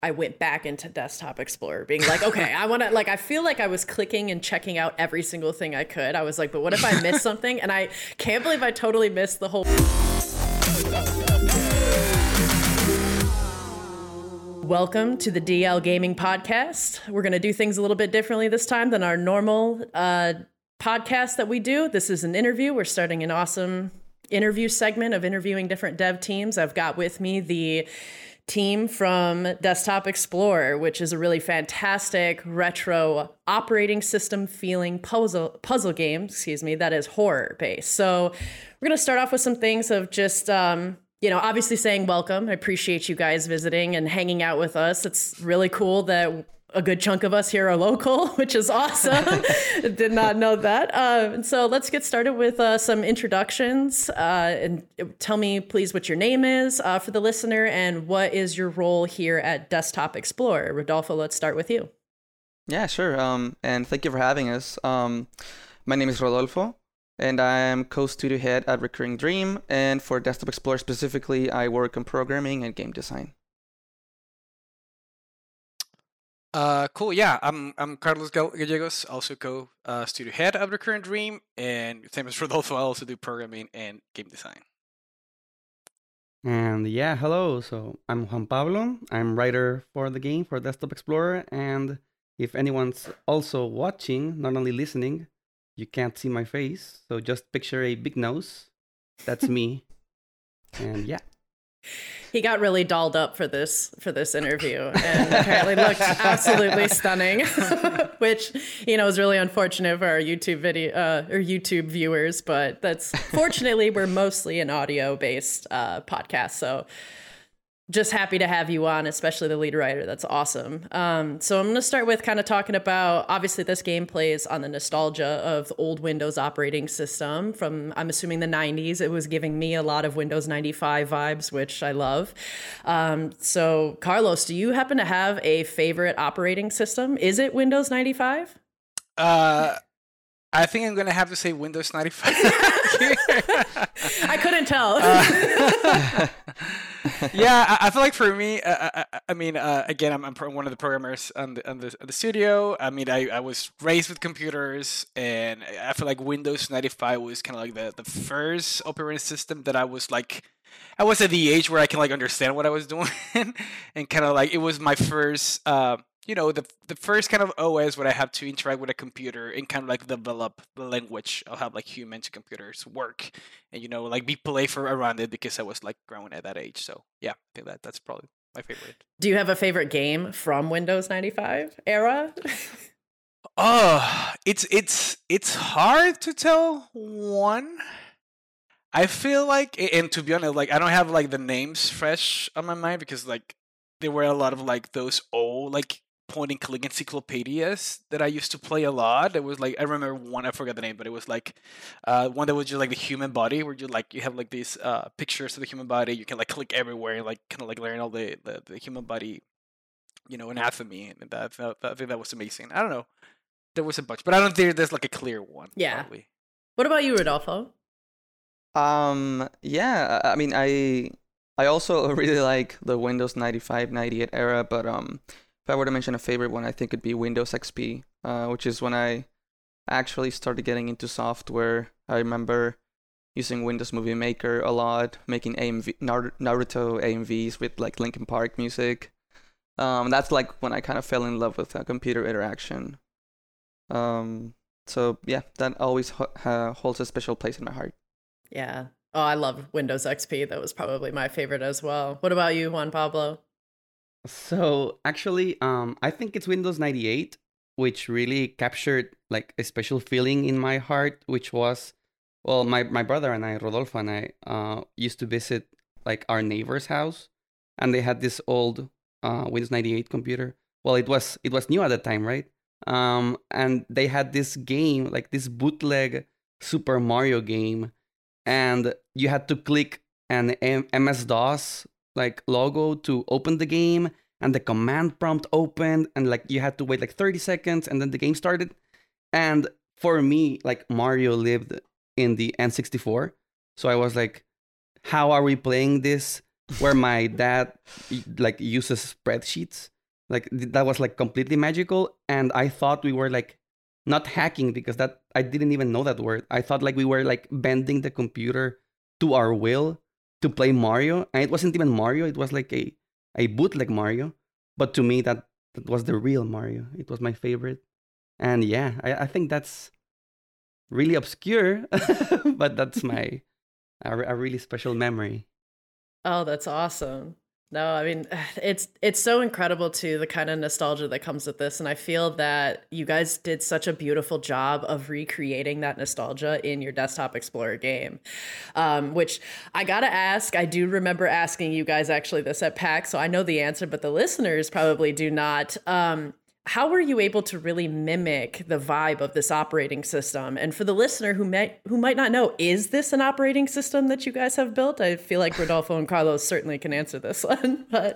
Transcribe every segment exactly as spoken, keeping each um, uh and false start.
I went back into Desktop Explorer being like, okay, I want to, like, I feel like I was clicking and checking out every single thing I could. I was like, but what if I missed something? And I can't believe I totally missed the whole. Welcome to the D L Gaming Podcast. We're going to do things a little bit differently this time than our normal uh, podcast that we do. This is an interview. We're starting an awesome interview segment of interviewing different dev teams. I've got with me the team from Desktop Explorer, which is a really fantastic retro operating system feeling puzzle puzzle game, excuse me, that is horror based. So we're going to start off with some things of just, um, you know, obviously saying welcome. I appreciate you guys visiting and hanging out with us. It's really cool that a good chunk of us here are local, which is awesome. Did not know that. Uh, and so let's get started with uh, some introductions. Uh, and tell me, please, what your name is uh, for the listener and what is your role here at Desktop Explorer. Rodolfo, let's start with you. Yeah, sure. Um, and thank you for having us. Um, my name is Rodolfo, and I am co-studio head at Recurring Dream. And for Desktop Explorer specifically, I work on programming and game design. Uh, cool. Yeah, I'm I'm Carlos Gallegos, also co uh, studio head of Recurrent Dream, and same as Rodolfo, I also do programming and game design. And yeah, hello. So I'm Juan Pablo. I'm writer for the game for Desktop Explorer, and if anyone's also watching, not only listening, you can't see my face, so just picture a big nose. That's me. And yeah. He got really dolled up for this for this interview and apparently looked absolutely stunning, which, you know, is really unfortunate for our YouTube video uh, or YouTube viewers. But that's fortunately, we're mostly an audio based uh, podcast. So just happy to have you on, especially the lead writer. That's awesome. Um, so I'm going to start with kind of talking about, obviously, this game plays on the nostalgia of the old Windows operating system from, I'm assuming, the nineties. It was giving me a lot of Windows ninety-five vibes, which I love. Um, so, Carlos, do you happen to have a favorite operating system? Is it Windows ninety-five? Uh, I think I'm going to have to say Windows ninety-five. I couldn't tell. Uh, yeah, I, I feel like for me, uh, I, I mean, uh, again, I'm, I'm pro- one of the programmers on the, on the on the studio. I mean, I, I was raised with computers, and I feel like Windows ninety-five was kind of like the, the first operating system that I was like, I was at the age where I can like understand what I was doing, and kind of like it was my first. Uh, you know, the the first kind of O S where I have to interact with a computer and kind of like develop the language of how like human to computers work, and you know, like be playful around it because I was like growing at that age. So yeah, I think that that's probably my favorite. Do you have a favorite game from Windows ninety-five era? Oh, it's it's it's hard to tell one. I feel like, and to be honest, like I don't have like the names fresh on my mind because like there were a lot of like those old like point and click encyclopedias that I used to play a lot. It was like, I remember one, I forgot the name, but it was like uh, one that was just like the human body, where you like you have like these uh, pictures of the human body. You can like click everywhere and like kind of like learn all the, the, the human body, you know, anatomy, and that, that I think that was amazing. I don't know, there was a bunch, but I don't think there's like a clear one. Yeah. Probably. What about you, Rodolfo? Um, yeah, I mean, I I also really like the Windows ninety-five, ninety-eight era, but um. if I were to mention a favorite one, I think it'd be Windows X P, uh, which is when I actually started getting into software. I remember using Windows Movie Maker a lot, making A M V, Naruto A M Vs with like Linkin Park music. Um, that's like when I kind of fell in love with uh, computer interaction. Um, so yeah, that always ho- uh, holds a special place in my heart. Yeah. Oh, I love Windows X P. That was probably my favorite as well. What about you, Juan Pablo? So actually, um, I think it's Windows ninety-eight, which really captured like a special feeling in my heart, which was, well, my, my brother and I, Rodolfo and I, uh, used to visit like our neighbor's house, and they had this old uh, Windows ninety-eight computer. Well, it was it was new at the time, right? Um, and they had this game, like this bootleg Super Mario game, and you had to click an M- MS-DOS like logo to open the game, and the command prompt opened, and like you had to wait like thirty seconds, and then the game started. And for me, like Mario lived in the N sixty-four, so I was like, how are we playing this where my dad like uses spreadsheets. Like that was like completely magical, and I thought we were like not hacking because that I didn't even know that word. I thought like we were like bending the computer to our will to play Mario, and it wasn't even Mario. It was like a a bootleg Mario, but to me that, that was the real Mario. It was my favorite, and yeah, I, I think that's really obscure, but that's my a, a really special memory. Oh, that's awesome. No, I mean, it's it's so incredible too, the kind of nostalgia that comes with this. And I feel that you guys did such a beautiful job of recreating that nostalgia in your Desktop Explorer game, um, which I gotta ask, I do remember asking you guys actually this at PAX, so I know the answer, but the listeners probably do not. Um, how were you able to really mimic the vibe of this operating system? And for the listener who might who might not know, is this an operating system that you guys have built? I feel like Rodolfo and Carlos certainly can answer this one. But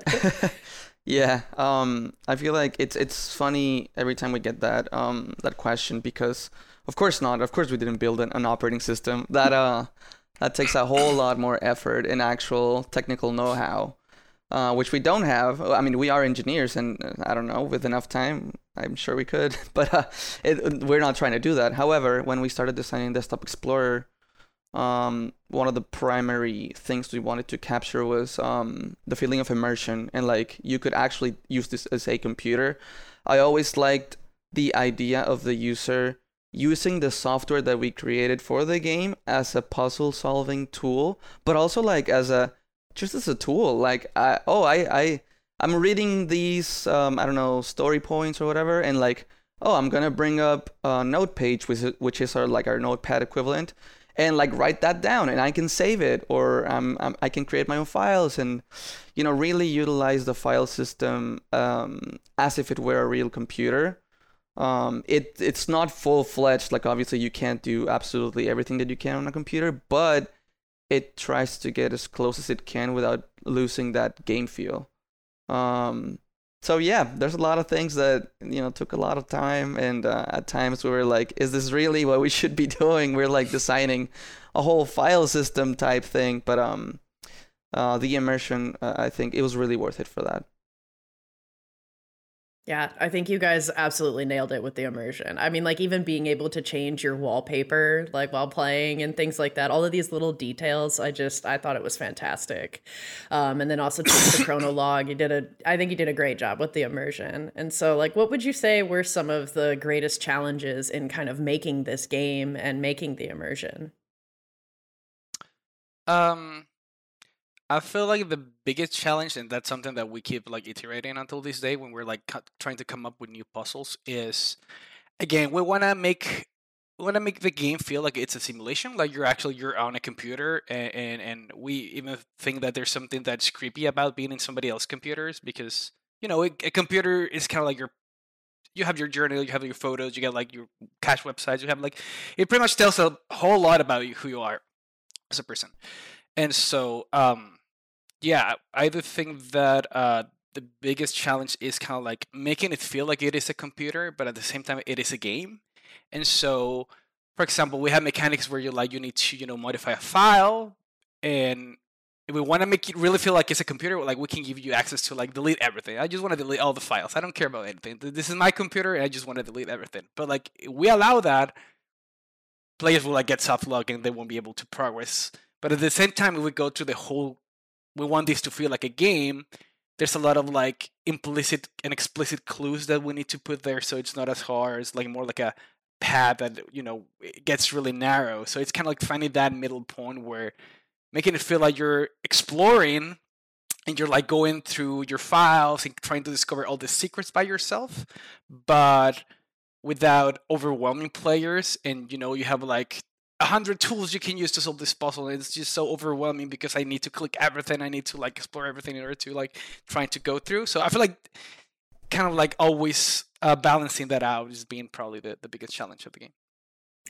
yeah, um, I feel like it's it's funny every time we get that um that question, because of course not. Of course we didn't build an, an operating system. That uh that takes a whole lot more effort and actual technical know-how. Uh, which we don't have. I mean, we are engineers, and uh, I don't know, with enough time, I'm sure we could, but uh, it, we're not trying to do that. However, when we started designing Desktop Explorer, um, one of the primary things we wanted to capture was um, the feeling of immersion, and like you could actually use this as a computer. I always liked the idea of the user using the software that we created for the game as a puzzle-solving tool, but also like as a just as a tool. Like, I, oh, I, I, I'm reading these, um, I don't know, story points or whatever, and like, oh, I'm gonna bring up a note page, which is, which is our like our notepad equivalent, and like write that down, and I can save it, or um, um, I can create my own files, and you know, really utilize the file system um, as if it were a real computer. Um, it it's not full fledged. Like, obviously, you can't do absolutely everything that you can on a computer, but it tries to get as close as it can without losing that game feel. Um, so yeah, there's a lot of things that, you know, took a lot of time, and uh, at times we were like, is this really what we should be doing? We're like designing a whole file system type thing, but um, uh, the immersion, uh, I think it was really worth it for that. yeah, I think you guys absolutely nailed it with the immersion. I mean, like even being able to change your wallpaper like while playing and things like that, all of these little details, I just, I thought it was fantastic. Um, and then also just the chronologue, you did a, I think you did a great job with the immersion. And so like, what would you say were some of the greatest challenges in kind of making this game and making the immersion? Um, I feel like the biggest challenge, and that's something that we keep like iterating until this day when we're like cu- trying to come up with new puzzles, is again we want to make we want to make the game feel like it's a simulation, like you're actually you're on a computer, and, and and we even think that there's something that's creepy about being in somebody else's computers, because you know a, a computer is kind of like your you have your journal, you have your photos, you get like your cache websites, you have like it pretty much tells a whole lot about you, who you are as a person. And so, um, yeah, I do think that uh, the biggest challenge is kind of like making it feel like it is a computer, but at the same time, it is a game. And so, for example, we have mechanics where you like you need to you know modify a file, and if we want to make it really feel like it's a computer, like we can give you access to like delete everything. I just want to delete all the files. I don't care about anything. This is my computer, and I just want to delete everything. But like we allow that, players will like get soft lock and they won't be able to progress. But at the same time, if we go to the whole, we want this to feel like a game, there's a lot of like implicit and explicit clues that we need to put there, so it's not as hard. It's like more like a path that, you know, it gets really narrow. So it's kind of like finding that middle point where making it feel like you're exploring and you're like going through your files and trying to discover all the secrets by yourself, but without overwhelming players. And, you know, you have like a hundred tools you can use to solve this puzzle, and it's just so overwhelming because I need to click everything, I need to like explore everything in order to like trying to go through. So I feel like kind of like always uh, balancing that out is being probably the, the biggest challenge of the game.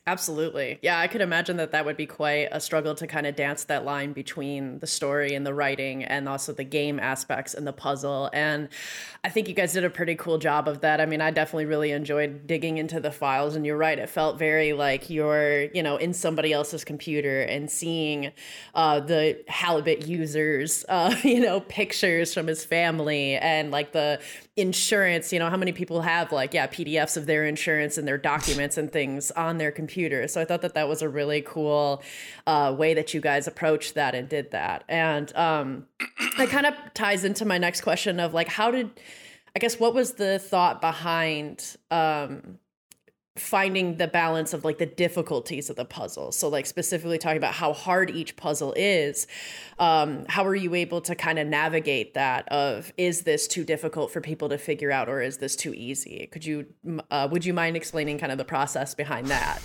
Absolutely. Yeah, I could imagine that that would be quite a struggle to kind of dance that line between the story and the writing and also the game aspects and the puzzle. And I think you guys did a pretty cool job of that. I mean, I definitely really enjoyed digging into the files, and you're right. It felt very like you're, you know, in somebody else's computer and seeing uh, the Halibut users, uh, you know, pictures from his family and like the insurance, you know, how many people have like, yeah, P D Fs of their insurance and their documents and things on their computer. So I thought that that was a really cool uh, way that you guys approached that and did that. And um, it kind of ties into my next question of like, how did, I guess, what was the thought behind um, finding the balance of like the difficulties of the puzzle? So like specifically talking about how hard each puzzle is, um, how are you able to kind of navigate that of, is this too difficult for people to figure out, or is this too easy? Could you, uh, would you mind explaining kind of the process behind that?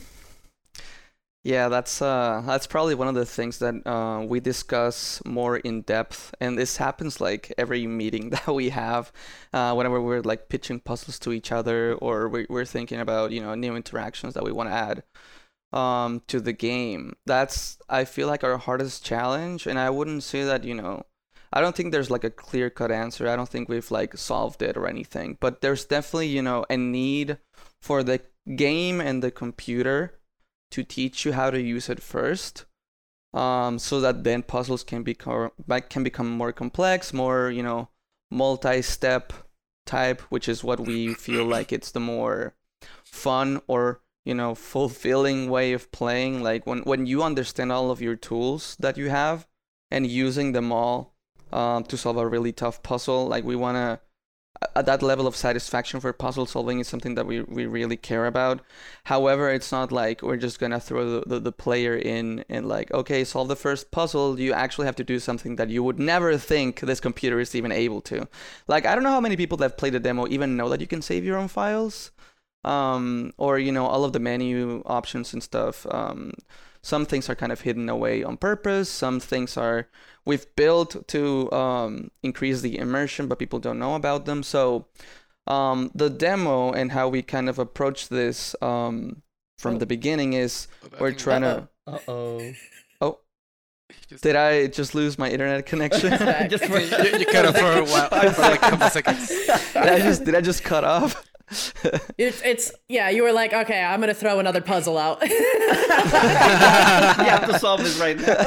Yeah, that's uh that's probably one of the things that uh we discuss more in depth, and this happens like every meeting that we have, uh whenever we're like pitching puzzles to each other, or we- we're thinking about, you know, new interactions that we want to add um to the game. That's, I feel like, our hardest challenge, and I wouldn't say that, you know, I don't think there's like a clear cut answer. I don't think we've like solved it or anything, but there's definitely, you know, a need for the game and the computer to teach you how to use it first, um, so that then puzzles can become like can become more complex, more, you know, multi-step type, which is what we feel like it's the more fun or, you know, fulfilling way of playing. Like when when you understand all of your tools that you have and using them all um, to solve a really tough puzzle, like we want to. At that level of satisfaction for puzzle solving is something that we, we really care about. However, it's not like we're just gonna throw the, the, the player in and like, okay, solve the first puzzle. You actually have to do something that you would never think this computer is even able to. Like, I don't know how many people that have played the demo even know that you can save your own files, um, or, you know, all of the menu options and stuff. Um, some things are kind of hidden away on purpose. Some things are we've built to um, increase the immersion, but people don't know about them. So um, the demo and how we kind of approach this um, from Oh. the beginning is Oh, I we're think- trying Uh-oh. to. Uh-oh. Oh, Just- did I just lose my internet connection? Back. Just you, you cut off for a while, for like a couple seconds. did I just did I just cut off? It's, it's, yeah, you were like, okay, I'm going to throw another puzzle out. You have to solve this right now.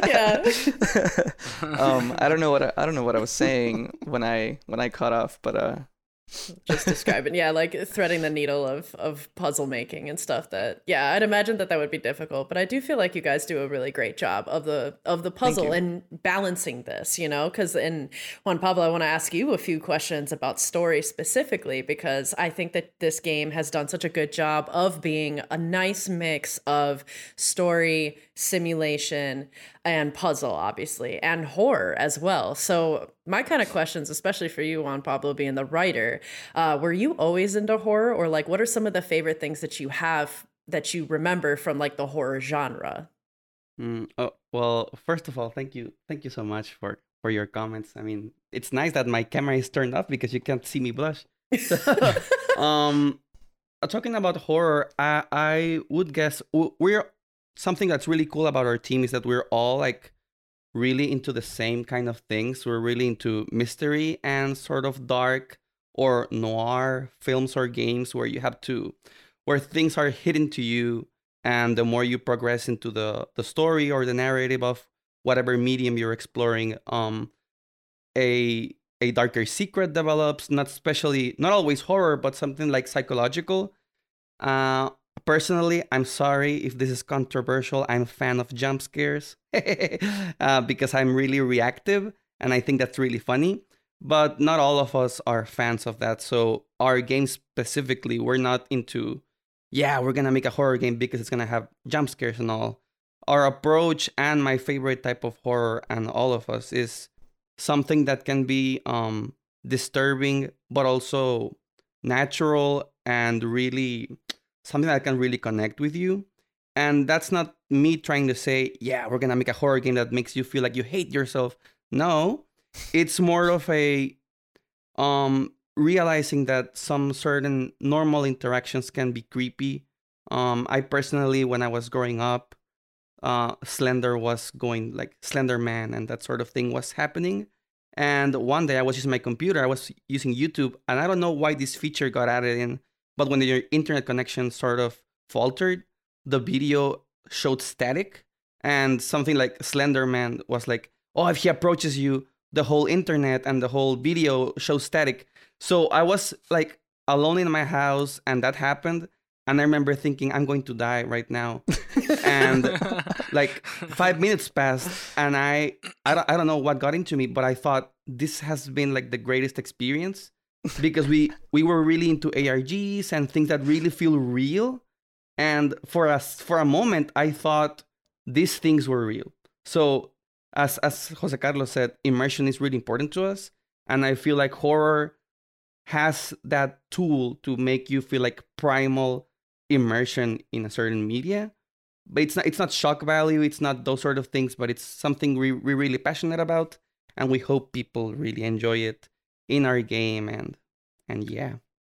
Yeah. um, I don't know what I, I don't know what I was saying when I when I cut off, but uh, Just describing, yeah, like threading the needle of of puzzle making and stuff. That, yeah, I'd imagine that that would be difficult, but I do feel like you guys do a really great job of the of the puzzle you. and balancing this, you know. Because in Juan Pablo, I want to ask you a few questions about story specifically, because I think that this game has done such a good job of being a nice mix of story, simulation, and puzzle, obviously, and horror as well. So my kind of questions, especially for you, Juan Pablo, being the writer, uh, were you always into horror, or like what are some of the favorite things that you have that you remember from like the horror genre? Mm, oh, well, first of all, thank you. Thank you so much for, for your comments. I mean, it's nice that my camera is turned off because you can't see me blush. um, uh, talking about horror, I, I would guess w- we're something that's really cool about our team is that we're all like really into the same kind of things. We're really into mystery and sort of dark or noir films or games where you have to, where things are hidden to you. And the more you progress into the, the story or the narrative of whatever medium you're exploring, um, a a darker secret develops, not especially, not always horror, but something like psychological. Uh, personally, I'm sorry if this is controversial. I'm a fan of jump scares uh, because I'm really reactive and I think that's really funny. But not all of us are fans of that. So our game specifically, we're not into, yeah, we're going to make a horror game because it's going to have jump scares and all. Our approach and my favorite type of horror and all of us is something that can be um, disturbing, but also natural and really something that can really connect with you. And that's not me trying to say, yeah, we're going to make a horror game that makes you feel like you hate yourself. No, it's more of a um, realizing that some certain normal interactions can be creepy Um, I personally, when I was growing up, uh, Slender was going like Slender Man and that sort of thing was happening. And one day I was using my computer, I was using YouTube, and I don't know why this feature got added in, but when your internet connection sort of faltered, the video showed static, and something like Slender Man was like, oh, if he approaches you, the whole internet and the whole video shows static. So I was like alone in my house, and that happened. And I remember thinking, I'm going to die right now. And like five minutes passed, and I, I don't, I don't know what got into me, but I thought this has been like the greatest experience, because we, we were really into A R Gs and things that really feel real. And for us, for a moment, I thought these things were real. So as, as Jose Carlos said, immersion is really important to us. And I feel like horror has that tool to make you feel like primal immersion in a certain media. But it's not it's not shock value, it's not those sort of things, but it's something we, we're really passionate about, and we hope people really enjoy it in our game. And and yeah.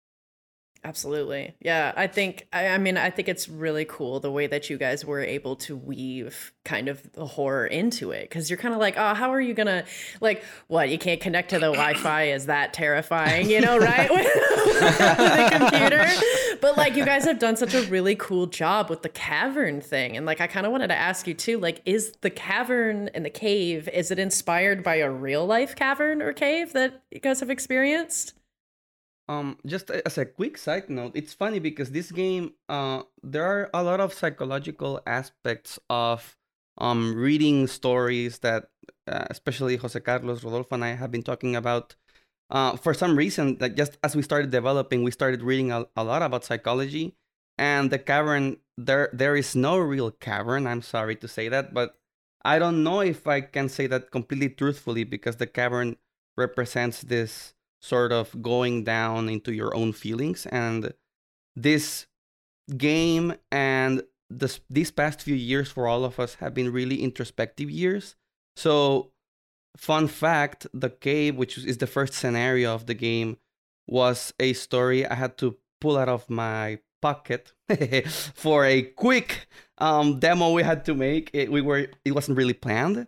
Absolutely. Yeah, I think, I, I mean, I think it's really cool the way that you guys were able to weave kind of the horror into it. Because you're kind of like, oh, how are you going to, like, what, you can't connect to the Wi-Fi? Is that terrifying, you know, right? With the computer. But, like, you guys have done such a really cool job with the cavern thing. And, like, I kind of wanted to ask you, too, like, is the cavern and the cave, is it inspired by a real-life cavern or cave that you guys have experienced? Um, just as a quick side note, it's funny because this game, uh, there are a lot of psychological aspects of um reading stories that, uh, especially Jose Carlos, Rodolfo, and I have been talking about. Uh, for some reason, like just as we started developing, we started reading a, a lot about psychology, and the cavern. There, there is no real cavern. I'm sorry to say that, but I don't know if I can say that completely truthfully, because the cavern represents this sort of going down into your own feelings. And this game and this these past few years for all of us have been really introspective years. So fun fact, the cave, which is the first scenario of the game, was a story I had to pull out of my pocket for a quick um, demo we had to make. It, we were it wasn't really planned,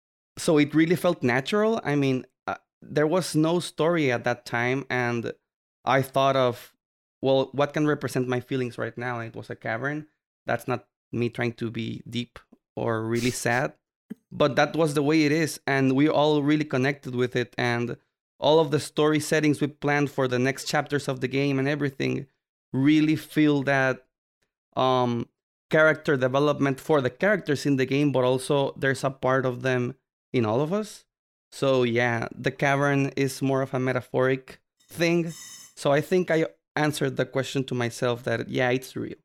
so it really felt natural. I mean, there was no story at that time, and I thought of, well, what can represent my feelings right now? And it was a cavern. That's not me trying to be deep or really sad, but that was the way it is, and we all really connected with it. And all of the story settings we planned for the next chapters of the game and everything really feel that um, character development for the characters in the game, but also there's a part of them in all of us. So yeah, the cavern is more of a metaphoric thing. So I think I answered the question to myself that, yeah, it's real.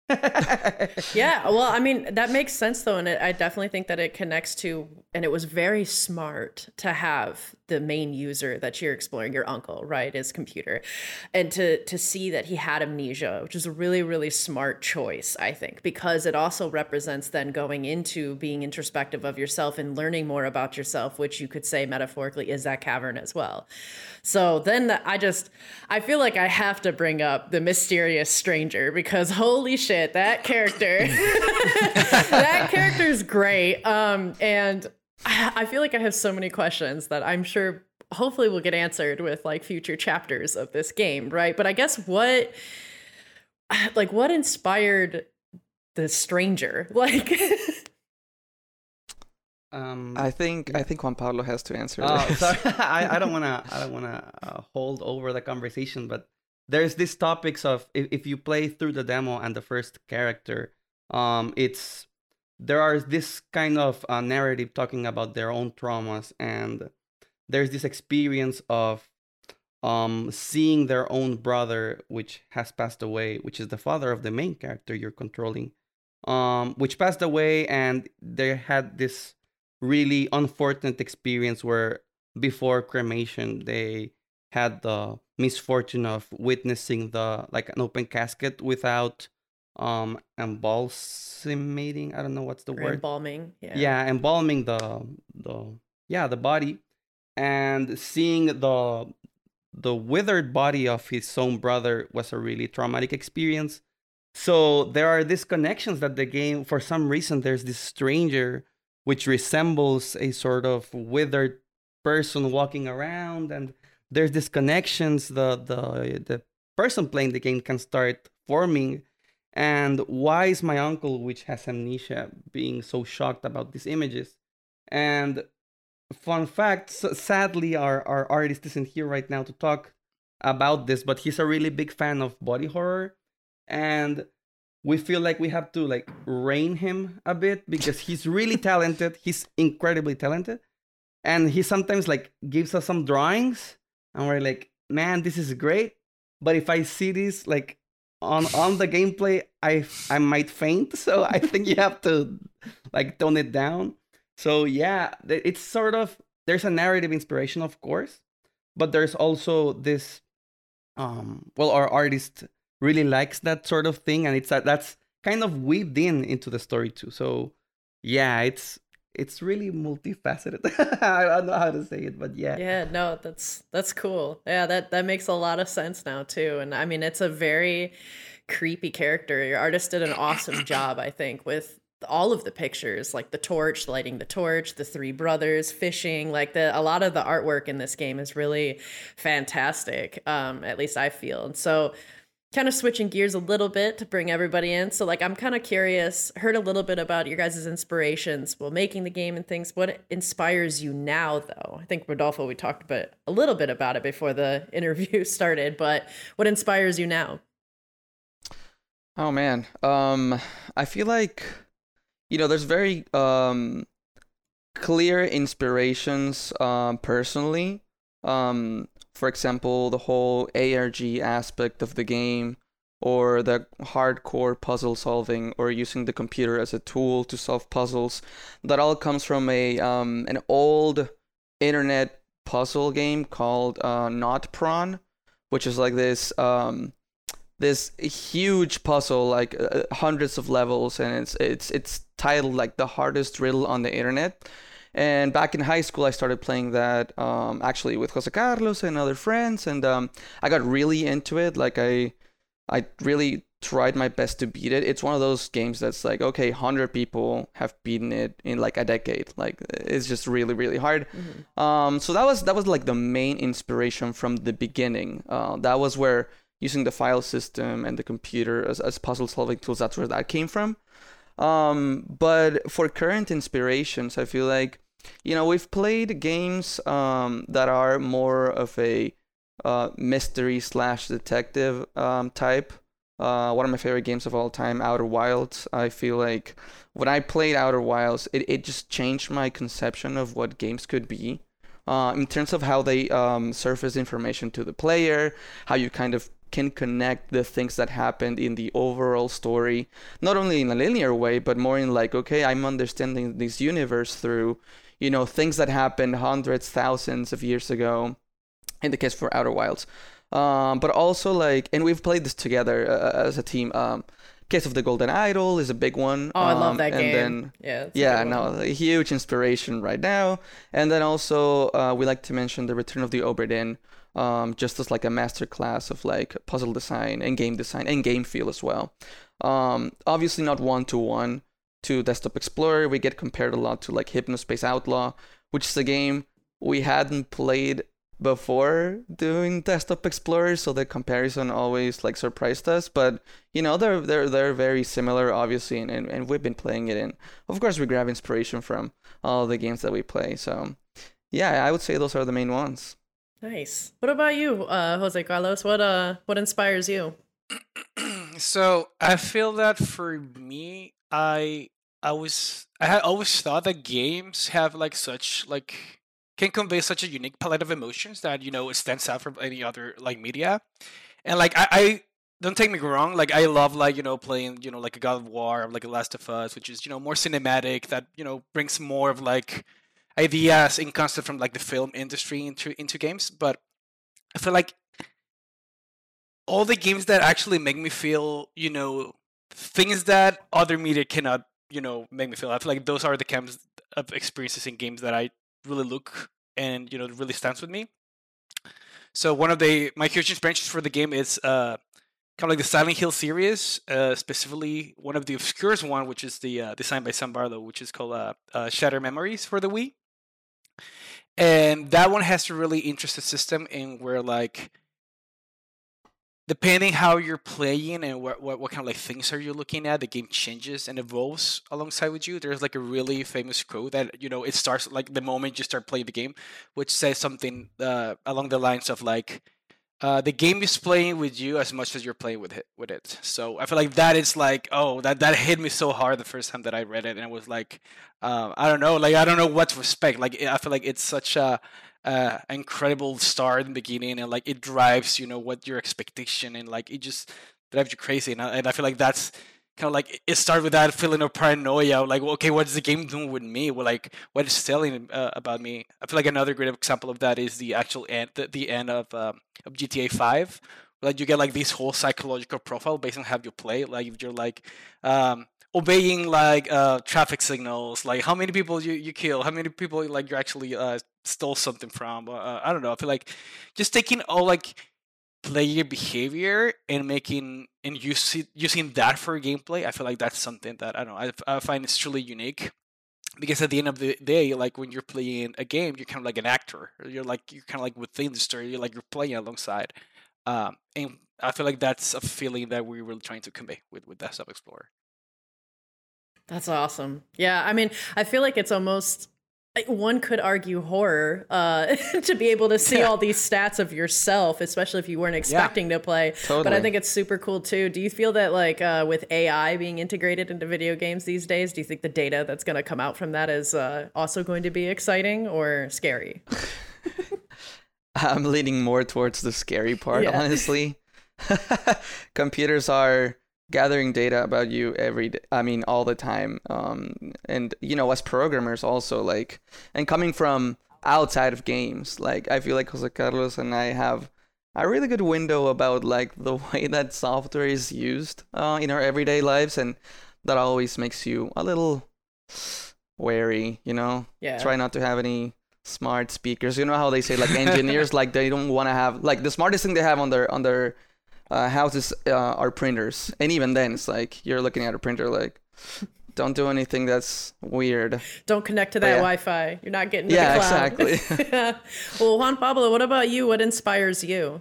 Yeah, well, I mean, that makes sense, though. And it, I definitely think that it connects to, and it was very smart to have the main user that you're exploring, your uncle, right, his computer, and to to see that he had amnesia, which is a really, really smart choice, I think, because it also represents then going into being introspective of yourself and learning more about yourself, which you could say metaphorically is that cavern as well. So then I just, I feel like I have to bring up the mysterious stranger, because holy shit, that character, that character is great. Um, and I feel like I have so many questions that I'm sure hopefully will get answered with like future chapters of this game, right? But I guess what, like what inspired the stranger? Like, um, I think yeah. I think Juan Pablo has to answer. Oh, sorry. I, I don't wanna I don't wanna uh, hold over the conversation, but there's these topics of if, if you play through the demo and the first character, um, it's there are this kind of uh, narrative talking about their own traumas, and there's this experience of um, seeing their own brother, which has passed away, which is the father of the main character you're controlling, um, which passed away, and they had this really unfortunate experience where before cremation they had the misfortune of witnessing the like an open casket without um embalsaming. I don't know what's the or word. Embalming. Yeah. Yeah, embalming the the yeah the body, and seeing the the withered body of his own brother was a really traumatic experience. So there are these connections that the game, for some reason, there's this stranger which resembles a sort of withered person walking around, and there's these connections the the the person playing the game can start forming. And why is my uncle, which has amnesia, being so shocked about these images? And fun fact, sadly, our, our artist isn't here right now to talk about this, but he's a really big fan of body horror. And we feel like we have to like rein him a bit because he's really talented. He's incredibly talented. And he sometimes like gives us some drawings and we're like, man, this is great. But if I see this like on on the gameplay, I I might faint. So I think you have to like tone it down. So yeah, it's sort of, there's a narrative inspiration, of course, but there's also this um well, our artist really likes that sort of thing, and it's that that's kind of weaved in into the story too. So yeah, it's it's really multifaceted. I don't know how to say it, but yeah. Yeah, no, that's that's cool. Yeah, that that makes a lot of sense now too. And I mean, it's a very creepy character. Your artist did an awesome job, I think, with all of the pictures, like the torch, lighting the torch, the three brothers fishing, like the a lot of the artwork in this game is really fantastic. Um, at least I feel. And so kind of switching gears a little bit to bring everybody in. So like, I'm kind of curious, heard a little bit about your guys' inspirations while making the game and things. What inspires you now though? I think Rodolfo, we talked about a little bit about it before the interview started, but what inspires you now? Oh man. Um, I feel like, you know, there's very um, clear inspirations um, personally. Um, for example, the whole A R G aspect of the game, or the hardcore puzzle solving, or using the computer as a tool to solve puzzles. That all comes from a um, an old internet puzzle game called uh, Not Prawn, which is like this um, this huge puzzle, like uh, hundreds of levels, and it's it's it's titled like the hardest riddle on the internet. And back in high school, I started playing that um, actually with Jose Carlos and other friends, and um, I got really into it. Like I, I really tried my best to beat it. It's one of those games that's like, okay, one hundred people have beaten it in like a decade. Like it's just really, really hard. Mm-hmm. Um, so that was that was like the main inspiration from the beginning. Uh, that was where using the file system and the computer as as puzzle solving tools. That's where that came from. Um, but for current inspirations, I feel like, you know, we've played games um, that are more of a uh, mystery slash detective um, type. Uh, one of my favorite games of all time, Outer Wilds. I feel like when I played Outer Wilds, it, it just changed my conception of what games could be. Uh, in terms of how they um, surface information to the player, how you kind of can connect the things that happened in the overall story, not only in a linear way, but more in like, okay, I'm understanding this universe through, you know, things that happened hundreds, thousands of years ago, in the case for Outer Wilds. Um, but also like, and we've played this together uh, as a team. Um, Case of the Golden Idol is a big one. Oh, I love that um, game. And then, yeah, yeah, no, a huge inspiration right now. And then also, uh, we like to mention The Return of the Obra Dinn, um, just as like a masterclass of like puzzle design and game design and game feel as well. Um, obviously not one to one to Desktop Explorer. We get compared a lot to like Hypnospace Outlaw, which is a game we hadn't played before doing Desktop Explorer, so the comparison always like surprised us. But you know, they're they're they're very similar, obviously, and, and, and we've been playing it. And of course, we grab inspiration from all the games that we play. So yeah, I would say those are the main ones. Nice. What about you, uh, Jose Carlos? What uh what inspires you? So I feel that for me, I I was I had always thought that games have like such like can convey such a unique palette of emotions that, you know, it stands out from any other like media. And like I, I don't take me wrong, like I love like, you know, playing, you know, like a God of War, like a Last of Us, which is, you know, more cinematic, that, you know, brings more of like ideas in concept from like the film industry into into games. But I feel like all the games that actually make me feel, you know, things that other media cannot, you know, make me feel. I feel like those are the kinds of experiences in games that I really look and, you know, really stands with me. So one of the my huge inspirations for the game is uh kind of like the Silent Hill series, uh, specifically one of the obscurest one, which is the uh, designed by Sam Barlow, which is called uh, uh, Shattered Memories for the Wii. And that one has a really interesting system in where, like, depending how you're playing and what, what what kind of like things are you looking at, the game changes and evolves alongside with you. There's like a really famous quote that, you know, it starts like the moment you start playing the game, which says something uh, along the lines of like, uh, the game is playing with you as much as you're playing with it. With it. So I feel like that is like, oh, that that hit me so hard the first time that I read it, and I was like, uh, I don't know, like I don't know what to expect. Like I feel like it's such a uh, incredible start in the beginning, and like it drives, you know, what your expectation, and like it just drives you crazy. And I, and I feel like that's kind of like it started with that feeling of paranoia, like, okay, what's the game doing with me? Well, like, what is telling uh, about me? I feel like another great example of that is the actual end, the, the end of um, of G T A five. Like you get like this whole psychological profile based on how you play. Like if you're like um, obeying like uh, traffic signals, like how many people you, you kill, how many people like you actually uh, stole something from. Uh, I don't know. I feel like just taking all like player behavior and making and using using that for gameplay. I feel like that's something that I don't know. I, I find it's truly unique. Because at the end of the day, like when you're playing a game, you're kind of like an actor. You're like you're kind of like within the story. You're like you're playing alongside. Um, and I feel like that's a feeling that we're really trying to convey with with Desktop Explorer. That's awesome. Yeah, I mean, I feel like it's almost like, one could argue horror uh, to be able to see Yeah. all these stats of yourself, especially if you weren't expecting to play. But Totally. I think it's super cool too. Do you feel that like uh, with A I being integrated into video games these days, do you think the data that's going to come out from that is uh, also going to be exciting or scary? I'm leaning more towards the scary part, Yeah. honestly. Computers are gathering data about you every day, I mean, all the time. Um, and, you know, as programmers also, like, and coming from outside of games, like, I feel like Jose Carlos and I have a really good window about, like, the way that software is used uh, in our everyday lives. And that always makes you a little wary, you know? Yeah. Try not to have any smart speakers. You know how they say like engineers like they don't want to have like the smartest thing they have on their on their uh, houses uh, are printers, and even then it's like you're looking at a printer like don't do anything that's weird. Don't connect to But that yeah. Wi-Fi. You're not getting to Yeah, the cloud. exactly. Well, Juan Pablo, what about you? What inspires you?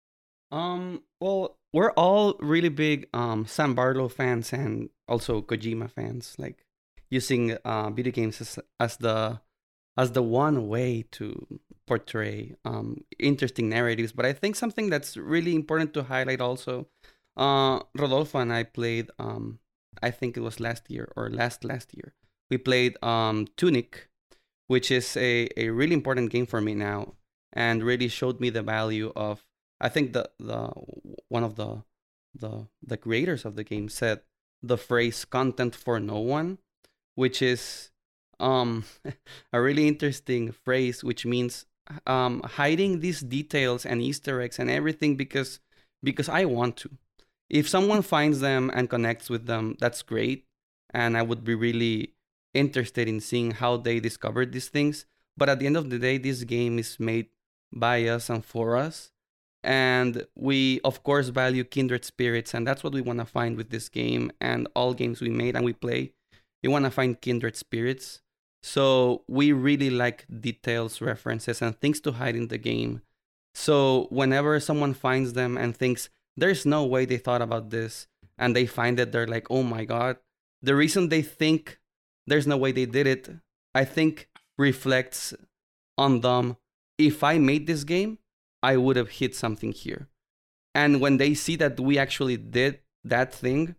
Um, well, we're all really big um Sam Barlow fans and also Kojima fans, like using uh video games as, as the as the one way to portray um interesting narratives. But I think something that's really important to highlight also, uh Rodolfo and I played um I think it was last year or last last year. We played um Tunic, which is a, a really important game for me now, and really showed me the value of I think the the one of the the the creators of the game said the phrase content for no one, which is um a really interesting phrase, which means um hiding these details and Easter eggs and everything because because I want to. If someone finds them and connects with them, that's great, and I would be really interested in seeing how they discovered these things. But at the end of the day, this game is made by us and for us, and we of course value kindred spirits, and that's what we want to find with this game and all games we made and we play. We want to find kindred spirits. So we really like details, references, and things to hide in the game. So whenever someone finds them and thinks there's no way they thought about this, and they find it, they're like, oh my god. The reason they think there's no way they did it, I think reflects on them. If I made this game, I would have hit something here. And when they see that we actually did that thing,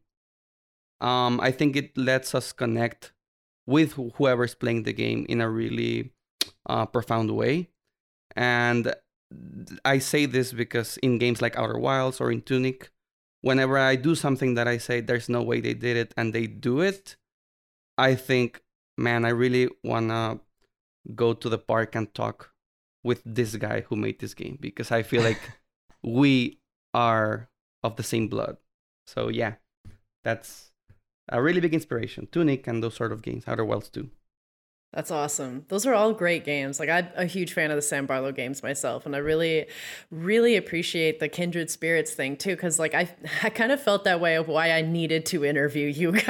um, I think it lets us connect with whoever's playing the game in a really uh, profound way. And I say this because in games like Outer Wilds or in Tunic, whenever I do something that I say there's no way they did it and they do it, I think, man, I really want to go to the park and talk with this guy who made this game, because I feel like we are of the same blood. So yeah, that's a really big inspiration. Tunic and those sort of games, Outer Wilds too. That's awesome. Those are all great games. Like, I'm a huge fan of the Sam Barlow games myself, and I really, really appreciate the kindred spirits thing too. Because like I, I kind of felt that way of why I needed to interview you guys.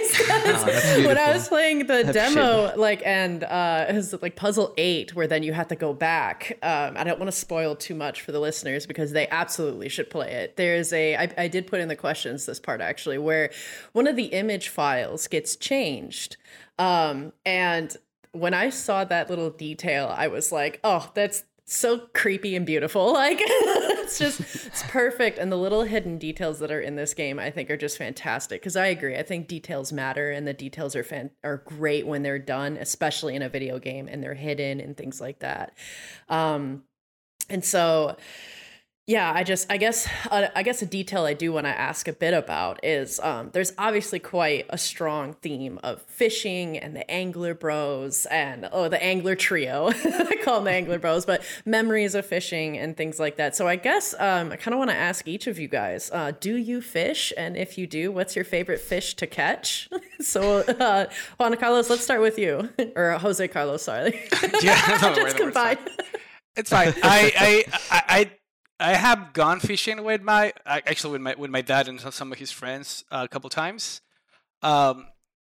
Oh, when I was playing the demo, like, and uh, it was like Puzzle Eight, where then you had to go back. Um, I don't want to spoil too much for the listeners because they absolutely should play it. There's a, I, I did put in the questions this part actually, where one of the image files gets changed, um, and when I saw that little detail, I was like, oh, that's so creepy and beautiful. Like, it's just, it's perfect. And the little hidden details that are in this game, I think, are just fantastic. Because I agree. I think details matter, and the details are fan- are great when they're done, especially in a video game, and they're hidden and things like that. Um, and so... Yeah, I just, I guess, uh, I guess a detail I do want to ask a bit about is um, there's obviously quite a strong theme of fishing and the angler bros and, oh, the angler trio. I call them the angler bros, but memories of fishing and things like that. So I guess um, I kind of want to ask each of you guys, uh, do you fish? And if you do, what's your favorite fish to catch? so uh, Juan Carlos, let's start with you. Or Jose Carlos, sorry. Yeah, no, just combined. It's fine. I, I, I, I I have gone fishing with my actually with my with my dad and some of his friends uh, a couple times. Um,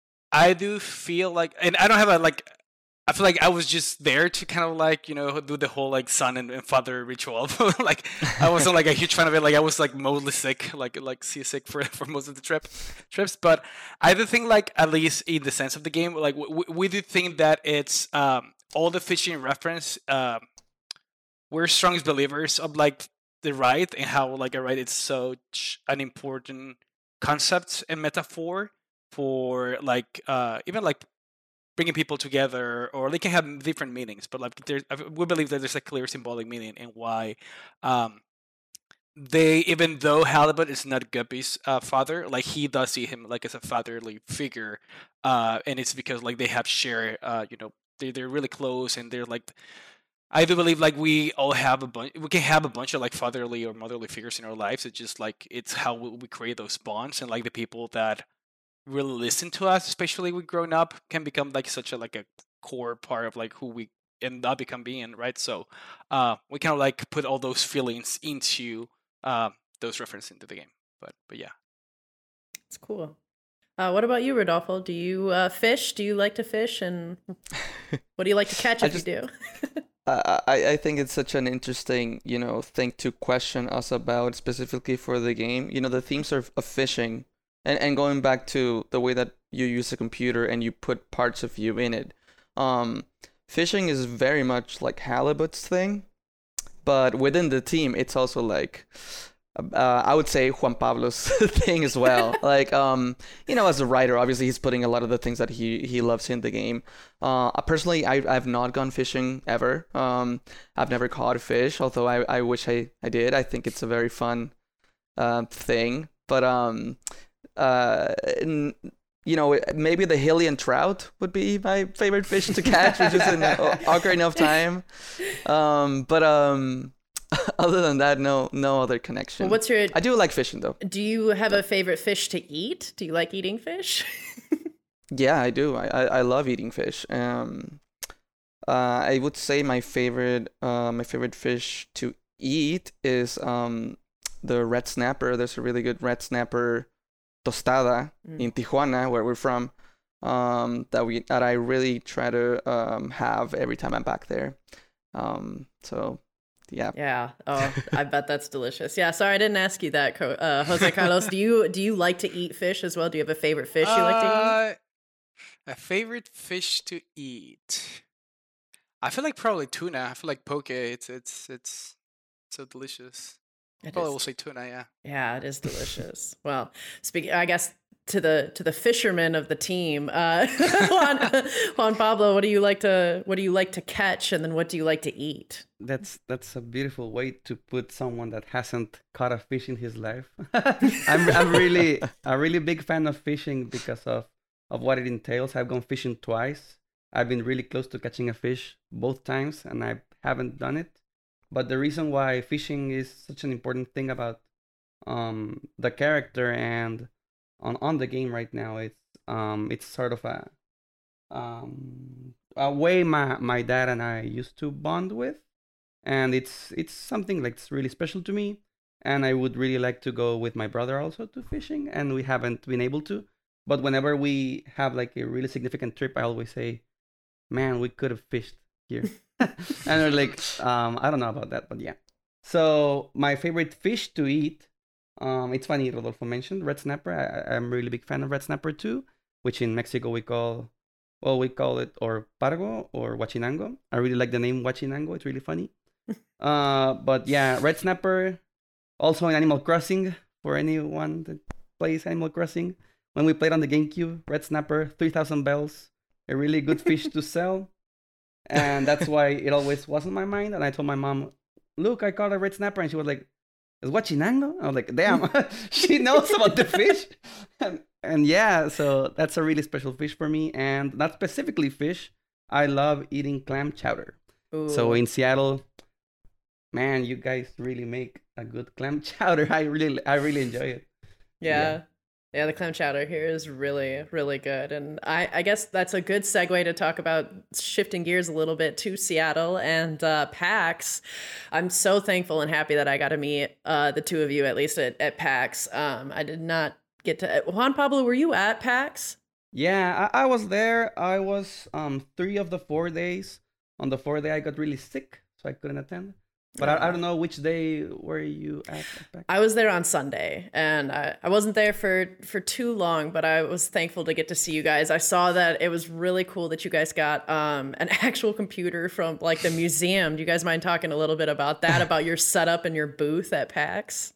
I do feel like, and I don't have a like. I feel like I was just there to kind of like, you know, do the whole like son and, and father ritual. Like I wasn't like a huge fan of it. Like I was like mostly sick, like like seasick for for most of the trip trips. But I do think like at least in the sense of the game, like we, we do think that it's um all the fishing reference. Um, we're strong believers of like the ride and how like a ride is such an important concept and metaphor for like uh even like bringing people together, or they can have different meanings, but like there's we believe that there's a clear symbolic meaning in why um they, even though Halibut is not Guppy's uh, father, like he does see him like as a fatherly figure, uh and it's because like they have shared uh you know they, they're really close, and they're like, I do believe like we all have a bunch. We can have a bunch of like fatherly or motherly figures in our lives. It's just like it's how we we create those bonds, and like the people that really listen to us, especially we grown up, can become like such a like a core part of like who we end up become being, right? So, uh, we kind of like put all those feelings into uh those references into the game. But but yeah, It's cool. Uh, what about you, Rodolfo? Do you uh, fish? Do you like to fish? And what do you like to catch I if just- you do? I, I I think it's such an interesting, you know, thing to question us about specifically for the game. You know, the themes of, of fishing and, and going back to the way that you use a computer and you put parts of you in it. Um, fishing is very much like Halibut's thing, but within the team, it's also like, uh, I would say Juan Pablo's thing as well. Like, um, you know, as a writer, obviously he's putting a lot of the things that he, he loves in the game. Uh, personally, I, I've not gone fishing ever. Um, I've never caught a fish, although I, I wish I, I did. I think it's a very fun uh, thing. But, um, uh, n- you know, maybe the Hylian trout would be my favorite fish to catch, which is an ocarina of time. Um, but, um... other than that, no no other connection. Well, what's your? I do like fishing though. Do you have a favorite fish to eat? Do you like eating fish? Yeah, I do. I, I, I love eating fish. Um, uh, I would say my favorite uh my favorite fish to eat is um the red snapper. There's a really good red snapper tostada Mm. in Tijuana, where we're from. Um, that we that I really try to um have every time I'm back there. Um, so. Yeah. Yeah. Oh, I bet that's delicious. Yeah. Sorry, I didn't ask you that, Co- uh, Jose Carlos. Do you do you like to eat fish as well? Do you have a favorite fish you like to eat? Uh, a favorite fish to eat. I feel like probably tuna. I feel like poke. It's it's it's so delicious. It Probably is- will say tuna. Yeah. Yeah, it is delicious. Well, speaking, I guess to the to the fishermen of the team, uh, Juan, Juan Pablo, what do you like to what do you like to catch, and then what do you like to eat? That's that's a beautiful way to put someone that hasn't caught a fish in his life. I'm I'm really a really big fan of fishing because of of what it entails. I've gone fishing twice. I've been really close to catching a fish both times, and I haven't done it. But the reason why fishing is such an important thing about um the character and on on the game right now, it's um it's sort of a um a way my my dad and I used to bond with, and it's it's something like it's really special to me. And I would really like to go with my brother also to fishing, and we haven't been able to. But whenever we have like a really significant trip, I always say, "Man, we could have fished here." And they're like, um, "I don't know about that, but yeah." So my favorite fish to eat, um, it's funny Rodolfo mentioned red snapper. I, I'm a really big fan of red snapper too, which in Mexico we call, well, we call it or pargo or huachinango. I really like the name huachinango. It's really funny. uh, but yeah, red snapper. Also in Animal Crossing, for anyone that plays Animal Crossing, when we played on the GameCube, red snapper, three thousand bells, a really good fish to sell. And that's why it always was on my mind. And I told my mom, look, I caught a red snapper. And she was like, is huachinango? I was like, damn, she knows about the fish. and, and yeah, so that's a really special fish for me. And not specifically fish, I love eating clam chowder. Ooh. So in Seattle, man, you guys really make a good clam chowder. I really, I really enjoy it. Yeah. yeah. Yeah, the clam chowder here is really, really good. And I, I guess that's a good segue to talk about shifting gears a little bit to Seattle and uh, PAX. I'm so thankful and happy that I got to meet uh, the two of you, at least at, at PAX. Um, I did not get to... Juan Pablo, were you at PAX? Yeah, I, I was there. I was um three of the four days. On the fourth day, I got really sick, so I couldn't attend. But I, I don't know which day were you at? I was there on Sunday, and I, I wasn't there for, for too long, but I was thankful to get to see you guys. I saw that it was really cool that you guys got um, an actual computer from like the museum. Do you guys mind talking a little bit about that, about your setup and your booth at PAX?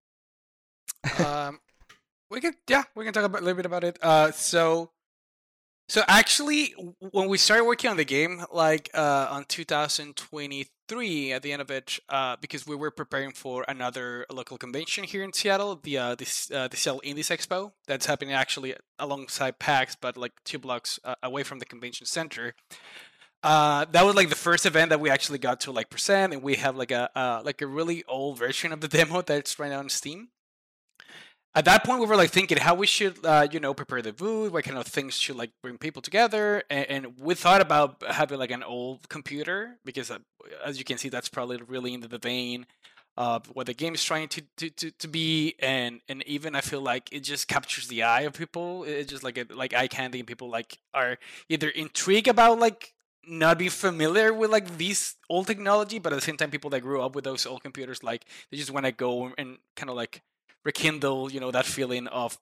Um, we can, yeah, we can talk about, a little bit about it. Uh, so, so actually, when we started working on the game, like uh, on two thousand twenty-three, at the end of it, uh, because we were preparing for another local convention here in Seattle, the uh, this uh, the Seattle Indies Expo, that's happening actually alongside PAX, but like two blocks uh, away from the convention center. Uh, that was like the first event that we actually got to like present, and we have like a uh, like a really old version of the demo that's right now on Steam. At that point, we were like thinking how we should, uh, you know, prepare the booth, what kind of things should like bring people together, and, and we thought about having like an old computer because, uh, as you can see, that's probably really into the vein of what the game is trying to, to, to, to be, and and even I feel like it just captures the eye of people. It's just like a, like eye candy, and people like are either intrigued about like not being familiar with like these old technology, but at the same time, people that grew up with those old computers, like they just want to go and kind of like rekindle, you know, that feeling of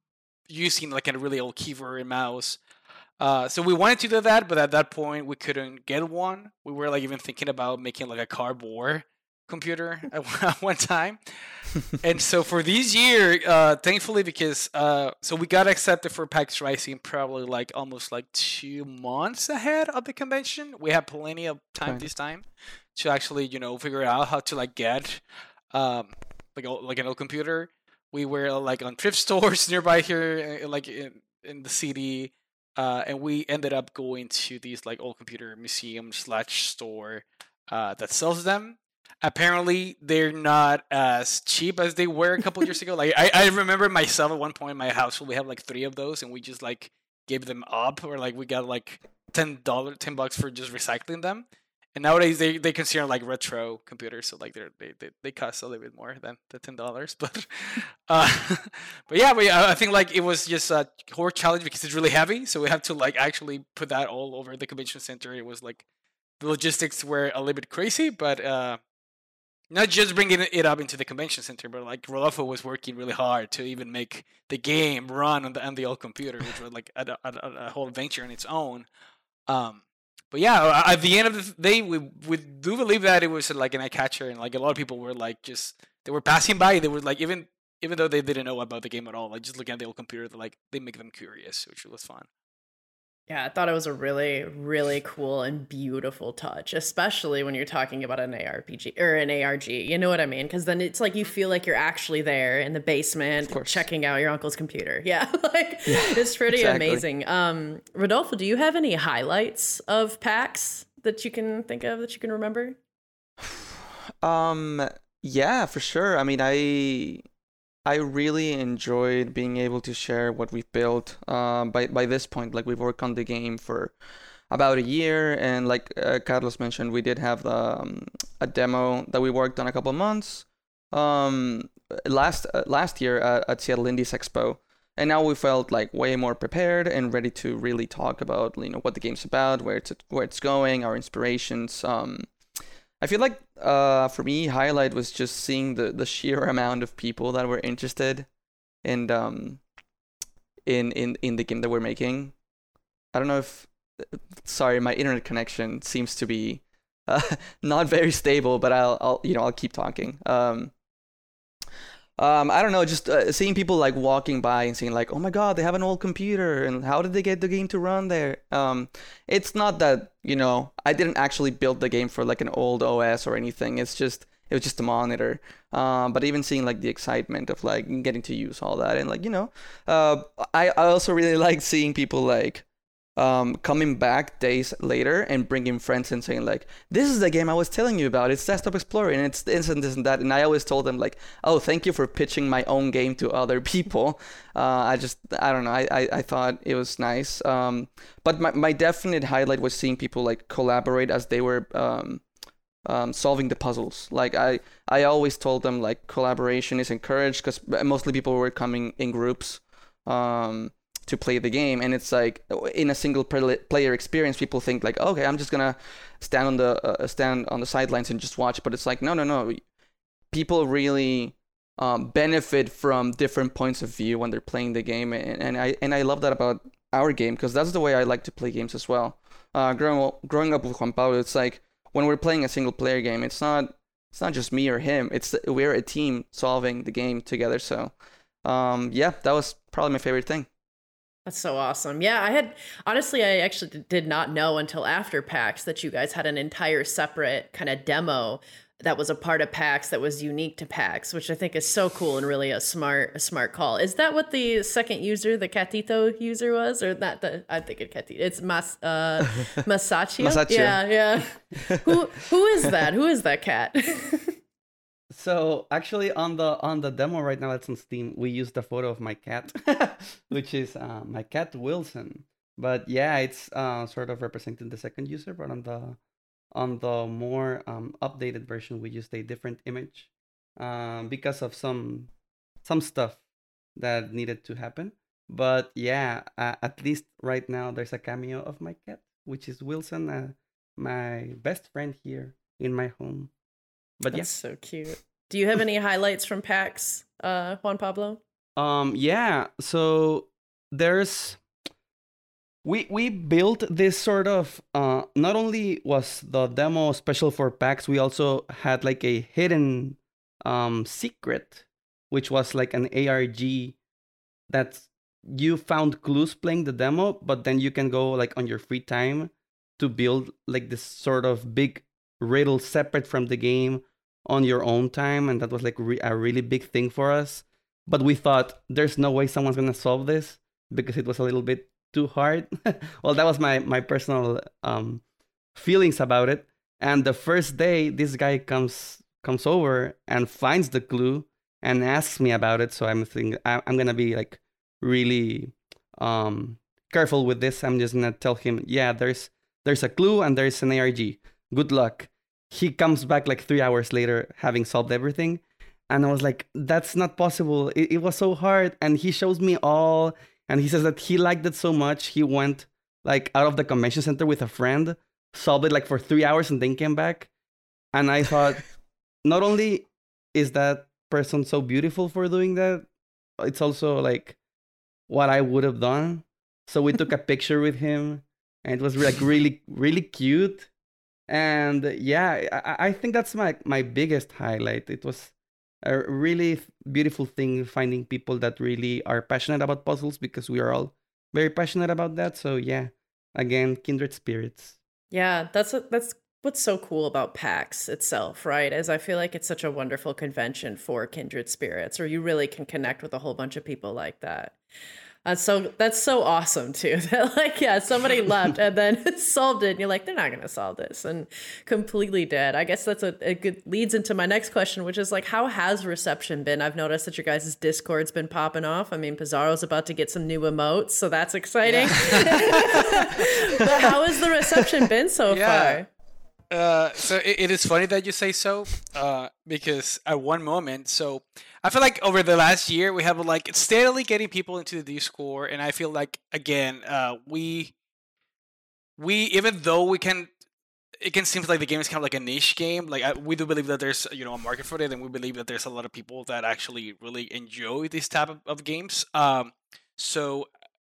using like a really old keyboard and mouse. Uh, so we wanted to do that, but at that point we couldn't get one. We were like even thinking about making like a cardboard computer at one time. And so for this year, uh, thankfully, because uh, so we got accepted for PAX Rising probably like almost like two months ahead of the convention. We have plenty of time okay. this time to actually, you know, figure out how to like get um, like like an old computer. We were like on thrift stores nearby here, like in, in the city, uh, and we ended up going to these like old computer museum slash store uh, that sells them. Apparently, they're not as cheap as they were a couple years ago. Like I, I remember myself at one point in my household, we have like three of those, and we just like gave them up, or like we got like ten dollars, ten bucks for just recycling them. And nowadays they, they consider like retro computers, so like they're, they they they cost a little bit more than the ten dollars. But uh, but yeah, we I think like it was just a core challenge because it's really heavy, so we have to like actually put that all over the convention center. It was like the logistics were a little bit crazy, but uh, not just bringing it up into the convention center, but like Rodolfo was working really hard to even make the game run on the on the old computer, which was like a, a, a whole adventure on its own. Um, But yeah, at the end of the day, we we do believe that it was like an eye catcher, and like a lot of people were like just they were passing by. They were like even even though they didn't know about the game at all, like just looking at the old computer, like they make them curious, which was fun. Yeah, I thought it was a really, really cool and beautiful touch, especially when you're talking about an A R P G or an A R G. You know what I mean? Because then it's like you feel like you're actually there in the basement checking out your uncle's computer. Yeah, like yeah, it's pretty exactly. amazing. Um, Rodolfo, do you have any highlights of PAX that you can think of that you can remember? Um, yeah, for sure. I mean, I. I really enjoyed being able to share what we've built. Um, by by this point, like we've worked on the game for about a year, and like uh, Carlos mentioned, we did have the, um, a demo that we worked on a couple of months um, last uh, last year at, at Seattle Indies Expo, and now we felt like way more prepared and ready to really talk about, you know, what the game's about, where it's where it's going, our inspirations. Um, I feel like uh, for me, highlight was just seeing the, the sheer amount of people that were interested in um in in in the game that we're making. I don't know if sorry, my internet connection seems to be uh, not very stable, but I'll, I'll, you know, I'll keep talking. Um, um, I don't know, just uh, seeing people like walking by and seeing like, oh my god, they have an old computer, and how did they get the game to run there? Um, it's not that, you know, I didn't actually build the game for like an old O S or anything. It's just it was just a monitor. Um, but even seeing like the excitement of like getting to use all that, and like, you know, uh, I I also really like seeing people like um coming back days later and bringing friends and saying like, this is the game I was telling you about, it's Desktop Explorer, and it's this and this and that. And I always told them like, oh, thank you for pitching my own game to other people. uh I just I don't know, I I, I thought it was nice. Um but my, my definite highlight was seeing people like collaborate as they were um um solving the puzzles. Like I I always told them like collaboration is encouraged, because mostly people were coming in groups um to play the game, and it's like in a single player experience, people think like, okay, I'm just gonna stand on the uh, stand on the sidelines and just watch. But it's like, no, no, no. People really um, benefit from different points of view when they're playing the game, and, and I and I love that about our game, because that's the way I like to play games as well. Uh, growing growing up with Juan Pablo, it's like when we're playing a single player game, it's not it's not just me or him. It's we're a team solving the game together. So um, yeah, that was probably my favorite thing. That's so awesome. Yeah, I had, honestly, I actually did not know until after PAX that you guys had an entire separate kind of demo that was a part of PAX that was unique to PAX, which I think is so cool and really a smart a smart call. Is that what the second user, the Catito user was? Or not the, I think it's Catito. It's Mas, uh, Masaccio? Masaccio. Yeah, yeah. who Who is that? Who is that cat? So actually, on the on the demo right now that's on Steam, we used the photo of my cat, which is uh, my cat Wilson. But yeah, it's uh, sort of representing the second user. But on the on the more um, updated version, we used a different image um, because of some some stuff that needed to happen. But yeah, uh, at least right now there's a cameo of my cat, which is Wilson, uh, my best friend here in my home. But That's yeah. so cute. Do you have any highlights from PAX, uh, Juan Pablo? Um, yeah. So there's we we built this sort of uh. Not only was the demo special for PAX, we also had like a hidden um secret, which was like an A R G that you found clues playing the demo, but then you can go like on your free time to build like this sort of big riddle separate from the game on your own time, and that was like re- a really big thing for us. But we thought there's no way someone's gonna solve this because it was a little bit too hard. Well, that was my my personal um feelings about it. And the first day, this guy comes comes over and finds the clue and asks me about it. So I'm thinking I- I'm gonna be like really um careful with this. I'm just gonna tell him, yeah, there's there's a clue and there's an A R G. Good luck. He comes back like three hours later, having solved everything. And I was like, that's not possible. It, it was so hard. And he shows me all. And he says that he liked it so much. He went like out of the convention center with a friend, solved it like for three hours and then came back. And I thought, not only is that person so beautiful for doing that, it's also like what I would have done. So we took a picture with him, and it was like really, really cute. And yeah, I, I think that's my, my biggest highlight. It was a really beautiful thing finding people that really are passionate about puzzles, because we are all very passionate about that. So yeah, again, kindred spirits. Yeah, that's a, that's what's so cool about PAX itself, right? Is I feel like it's such a wonderful convention for kindred spirits, or you really can connect with a whole bunch of people like that. That's so that's so awesome too. That like yeah, somebody left and then solved it. And you're like, they're not gonna solve this, and completely dead. I guess that's a, a good leads into my next question, which is like, how has reception been? I've noticed that your guys' Discord's been popping off. I mean, Pizarro's about to get some new emotes, so that's exciting. Yeah. But how has the reception been so yeah. far? Uh, so it, it is funny that you say so, uh, because at one moment, so I feel like over the last year we have like steadily getting people into the Discord, and I feel like again, uh, we we even though we can, it can seem like the game is kind of like a niche game. Like I, we do believe that there's you know a market for it, and we believe that there's a lot of people that actually really enjoy this type of, of games. Um, so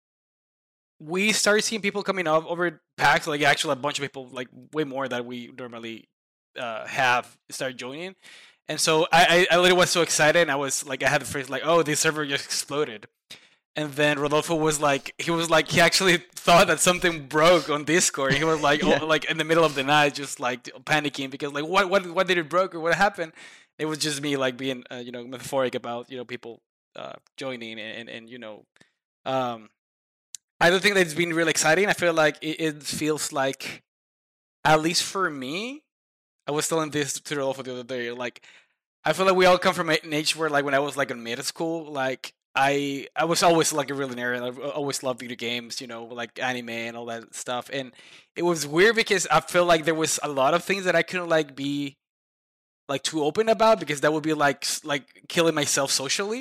we started seeing people coming up over packs, like actually a bunch of people, like way more than we normally uh, have, start joining. And so I, I, I literally was so excited, and I was like, I had the phrase like, "Oh, this server just exploded." And then Rodolfo was like, he was like, he actually thought that something broke on Discord. He was like, yeah. oh, like in the middle of the night, just like panicking because like, what, what, what did it broke or what happened? It was just me like being, uh, you know, metaphoric about you know people uh, joining and, and and you know, um, I don't think that it's been really exciting. I feel like it, it feels like, at least for me, I was telling this to Rodolfo the other day. Like, I feel like we all come from an age where, like, when I was like in middle school, like I I was always like a really nerd. I always loved video games, you know, like anime and all that stuff. And it was weird because I feel like there was a lot of things that I couldn't like be like too open about because that would be like like killing myself socially.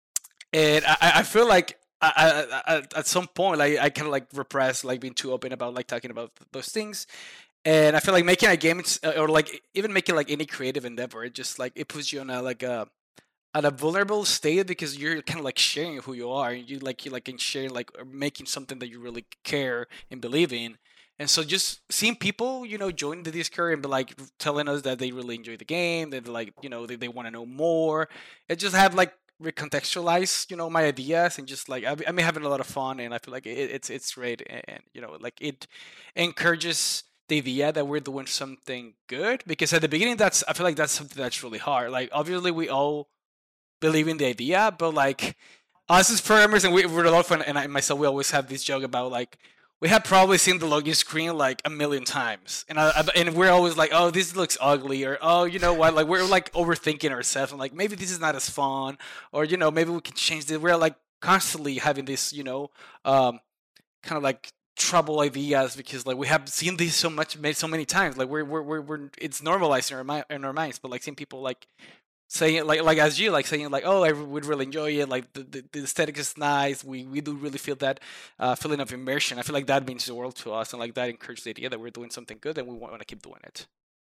And I I feel like I, I, I, at some point, like I kind of like repress like being too open about like talking about those things. And I feel like making a game or like even making like any creative endeavor, it just like it puts you on a like a at a vulnerable state because you're kind of like sharing who you are, and you like you like in sharing like or making something that you really care and believe in. And so just seeing people, you know, join the Discord and be like telling us that they really enjoy the game, that like you know they, they want to know more, it just have like recontextualize you know my ideas and just like I, I'm having a lot of fun, and I feel like it, it's it's great, and, and you know like it encourages the idea that we're doing something good, because at the beginning that's I feel like that's something that's really hard. Like obviously we all believe in the idea, but like us as programmers, and we Rodolfo and, and I myself, we always have this joke about like we have probably seen the login screen like a million times, and I, I, and we're always like, oh, this looks ugly, or oh, you know what, like we're like overthinking ourselves, and like maybe this is not as fun, or you know maybe we can change this. We're like constantly having this, you know, um, kind of like trouble ideas because like we have seen these so much made so many times. Like we're we're we're, we're it's normalized in our mi- in our minds, but like seeing people like saying like like as you like saying like oh I would really enjoy it, like the, the, the aesthetic is nice, we we do really feel that uh, feeling of immersion. I feel like that means the world to us, and like that encourages the idea that we're doing something good and we want to keep doing it.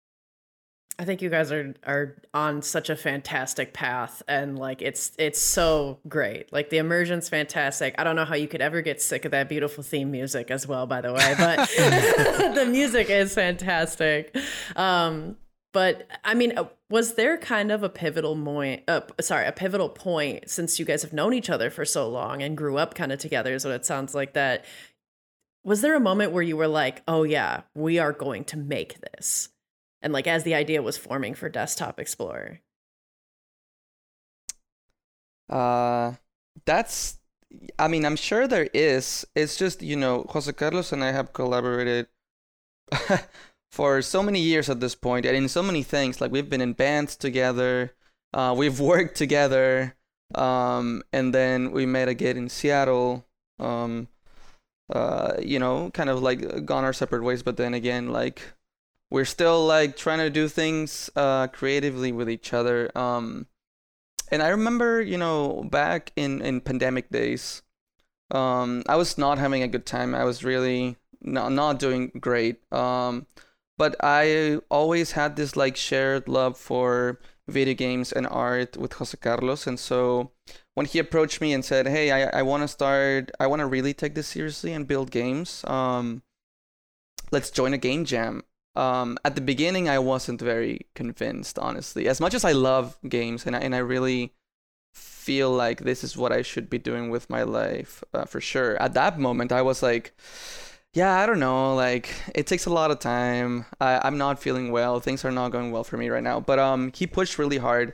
I think you guys are are on such a fantastic path, and like it's it's so great. Like the immersion's fantastic. I don't know how you could ever get sick of that beautiful theme music as well, by the way, but the music is fantastic. Um, but I mean, was there kind of a pivotal point? Uh, sorry, a pivotal point since you guys have known each other for so long and grew up kind of together? Is what it sounds like. That was there a moment where you were like, "Oh yeah, we are going to make this." And like as the idea was forming for Desktop Explorer? Uh, that's, I mean, I'm sure there is. It's just, you know, Jose Carlos and I have collaborated for so many years at this point, and in so many things. Like we've been in bands together, uh, we've worked together, um, and then we met again in Seattle. Um, uh, you know, kind of like gone our separate ways, but then again, like, we're still like trying to do things uh, creatively with each other. Um, and I remember, you know, back in, in pandemic days, um, I was not having a good time. I was really not, not doing great. Um, but I always had this like shared love for video games and art with Jose Carlos. And so when he approached me and said, hey, I, I want to start, I want to really take this seriously and build games. Um, let's join a game jam. Um, at the beginning, I wasn't very convinced, honestly. As much as I love games, and I, and I really feel like this is what I should be doing with my life, uh, for sure. At that moment, I was like, yeah, I don't know. Like, it takes a lot of time. I, I'm not feeling well. Things are not going well for me right now. But um, he pushed really hard.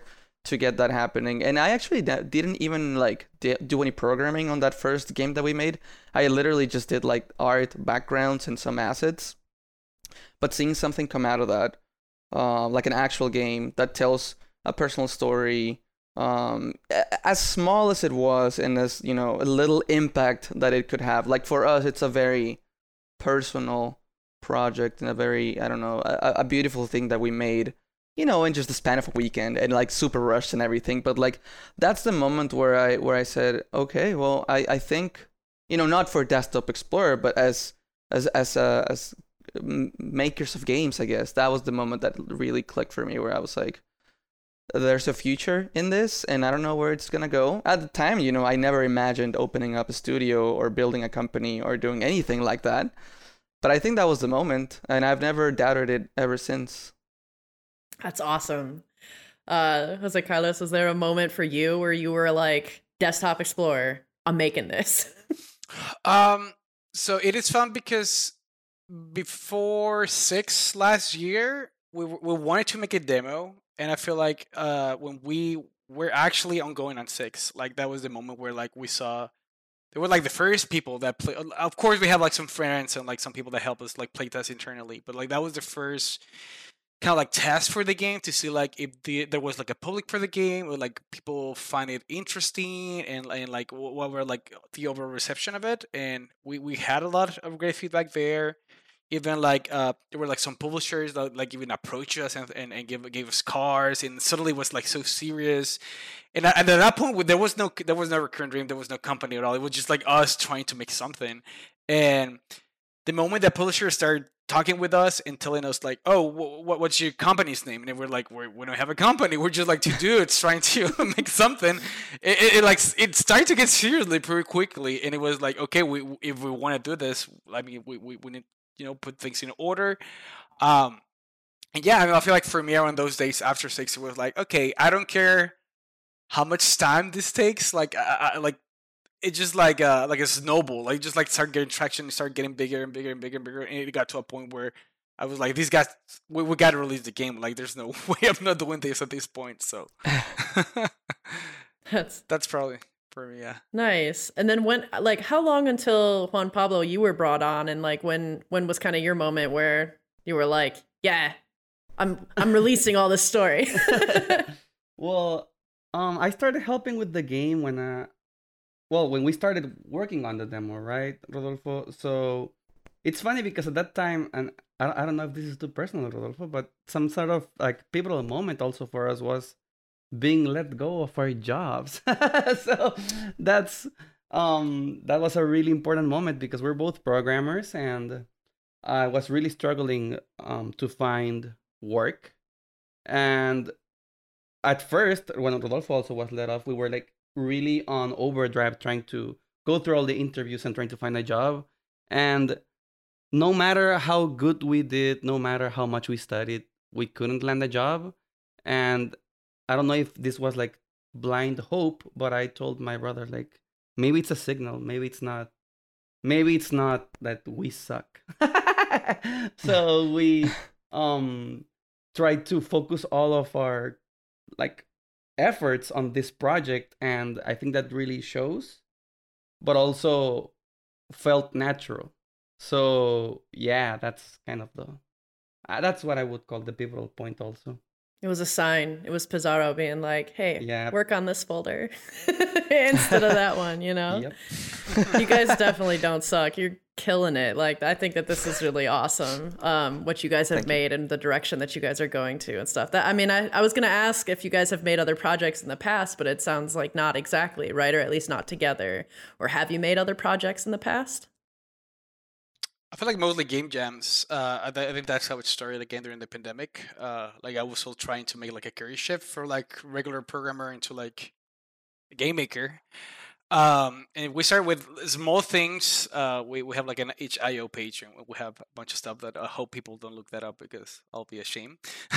to get that happening. And I actually didn't even like do any programming on that first game that we made. I literally just did like art, backgrounds, and some assets. But seeing something come out of that, uh, like an actual game that tells a personal story, um, as small as it was, and as, you know, a little impact that it could have. Like for us, it's a very personal project and a very, I don't know, a, a beautiful thing that we made, you know, in just the span of a weekend and like super rushed and everything. But like, that's the moment where I where I said, okay, well, I, I think, you know, not for Desktop Explorer, but as as as uh, as makers of games, I guess that was the moment that really clicked for me, where I was like, there's a future in this, and I don't know where it's gonna go. At the time, you know, I never imagined opening up a studio or building a company or doing anything like that. But I think that was the moment, and I've never doubted it ever since. That's awesome. Uh, Jose Carlos, was there a moment for you where you were like, Desktop Explorer, I'm making this? um, so it is fun because before six last year, we we wanted to make a demo, and I feel like uh, when we were actually ongoing on six, like that was the moment where like we saw they were like the first people that play. Of course, we have like some friends and like some people that help us like play test internally, but like that was the first kind of like test for the game to see like if the, there was like a public for the game, or like people find it interesting, and and like what were like the overall reception of it. And we we had a lot of great feedback there. Even like uh there were like some publishers that like even approached us and and, and gave gave us cards, and suddenly was like so serious. And, and at that point there was no there was no Recurrent Dream, there was no company at all. It was just like us trying to make something. And the moment that publishers started talking with us and telling us like, oh, what what's your company's name? And we're like, we're, we don't have a company. We're just like two dudes trying to make something. It, it, it like it started to get seriously pretty quickly. And it was like, okay, we if we want to do this, I mean, we, we, we need, you know, put things in order. Um, and yeah, I mean, I feel like for me around those days after six, it was like, okay, I don't care how much time this takes. Like, I, I like, it's just like uh like a snowball. Like just like start getting traction, start getting bigger and bigger and bigger and bigger. And it got to a point where I was like, these guys, we, we got to release the game. Like, there's no way of not doing this at this point. So that's that's probably for me, yeah. Nice. And then when, like, how long until Juan Pablo you were brought on, and like when when was kind of your moment where you were like, yeah, I'm I'm releasing all this story? Well, um, I started helping with the game when uh, well, when we started working on the demo, right, Rodolfo? So it's funny because at that time, and I I don't know if this is too personal, Rodolfo, but some sort of like pivotal moment also for us was being let go of our jobs. So that's um that was a really important moment because we're both programmers, and I was really struggling um to find work. And at first, when Rodolfo also was let off, we were like really on overdrive trying to go through all the interviews and trying to find a job. And no matter how good we did, no matter how much we studied, we couldn't land a job. And I don't know if this was like blind hope, but I told my brother, like, maybe it's a signal. Maybe it's not. Maybe it's not that we suck. So we um tried to focus all of our like efforts on this project, and I think that really shows, but also felt natural. So yeah, that's kind of the uh, that's what I would call the pivotal point also. It was a sign. It was Pizarro being like, hey, Yeah. work on this folder instead of that one, you know? Yep. You guys definitely don't suck. You're killing it. Like, I think that this is really awesome, um, what you guys have Thank you. made and the direction that you guys are going to and stuff. That I mean, I, I was going to ask if you guys have made other projects in the past, but it sounds like not exactly, right? Or at least not together. Or have you made other projects in the past? I feel like mostly game jams. Uh, I, th- I think that's how it started again during the pandemic. Uh, like I was still trying to make like a career shift for like regular programmer into like a game maker. Um, and we start with small things. Uh, we, we have like an H I O page, and we have a bunch of stuff that I hope people don't look that up because I'll be ashamed.